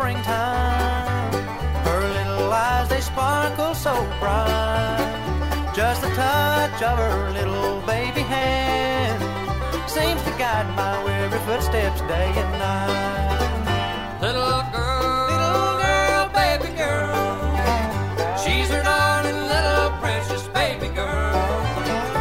springtime. Her little eyes, they sparkle so bright. Just the touch of her little baby hand seems to guide my weary footsteps day and night.